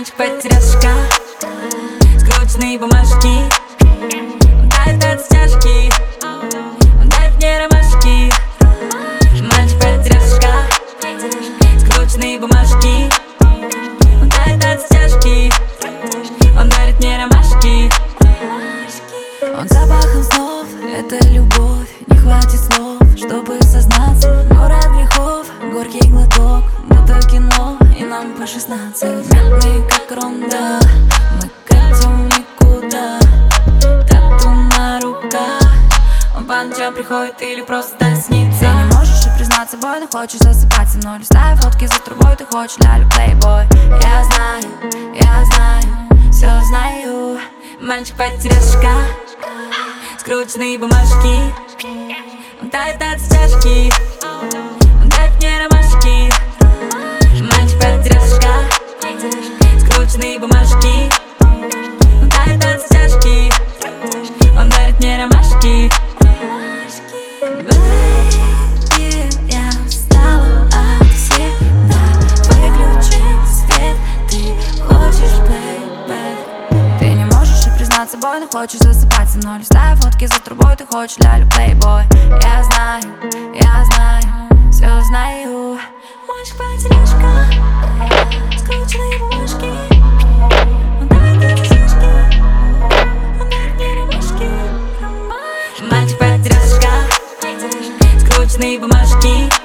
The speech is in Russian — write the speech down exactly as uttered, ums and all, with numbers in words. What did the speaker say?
Мальчик-потеряшка, скрученные бумажки. Он тает от стяжки, он дает мне ромашки. Мальчик-потеряшка, скрученные бумажки. Он тает от стяжки, он дарит мне ромашки. Он запахом снов, это любовь. Не хватит слов, чтобы сознаться. Город грехов, горький глоток, будто кино, и нам по шестнадцать. Мы как ронда, мы катим никуда. Тату на руках, он по ночам приходит или просто снится. Ты не можешь и признаться, бой, но хочешь засыпать со мной. Листая фотки за трубой, ты хочешь лялю плейбой. Я знаю, я знаю, все знаю. Мальчик-потеряшка, скрученные бумажки. Он тает от стяжки, он дает мне ромашки. Мальчик-потеряшка, скрученные бумажки. Он тает от стяжки, он дарит мне ромашки. Baby, я устала от всегда. Выключи свет, ты хочешь playback. Ты не можешь и признаться, бой, но хочешь засыпать со мной. Листая фотки за трубой, ты хочешь лялю плейбой. Я знаю, я знаю, все знаю. Мальчик-потеряшка, скрученные бумажки. Он дает от стяжки, он дает мне ромашки. Мальчик-потеряшка, скрученные бумажки.